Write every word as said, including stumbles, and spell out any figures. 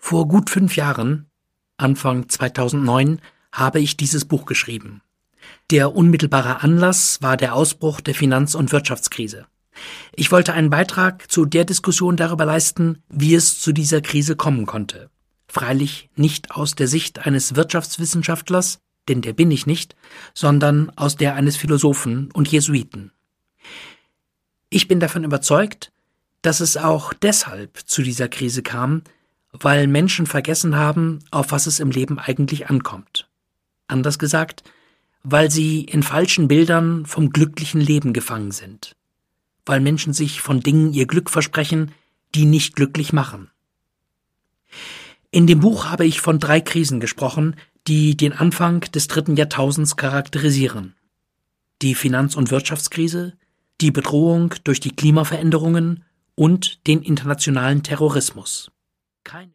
Vor gut fünf Jahren, Anfang zweitausendneun, habe ich dieses Buch geschrieben. Der unmittelbare Anlass war der Ausbruch der Finanz- und Wirtschaftskrise. Ich wollte einen Beitrag zu der Diskussion darüber leisten, wie es zu dieser Krise kommen konnte. Freilich nicht aus der Sicht eines Wirtschaftswissenschaftlers, denn der bin ich nicht, sondern aus der eines Philosophen und Jesuiten. Ich bin davon überzeugt, dass es auch deshalb zu dieser Krise kam, weil Menschen vergessen haben, auf was es im Leben eigentlich ankommt. Anders gesagt, weil sie in falschen Bildern vom glücklichen Leben gefangen sind. Weil Menschen sich von Dingen ihr Glück versprechen, die nicht glücklich machen. In dem Buch habe ich von drei Krisen gesprochen, die den Anfang des dritten Jahrtausends charakterisieren. Die Finanz- und Wirtschaftskrise, die Bedrohung durch die Klimaveränderungen und den internationalen Terrorismus. Keine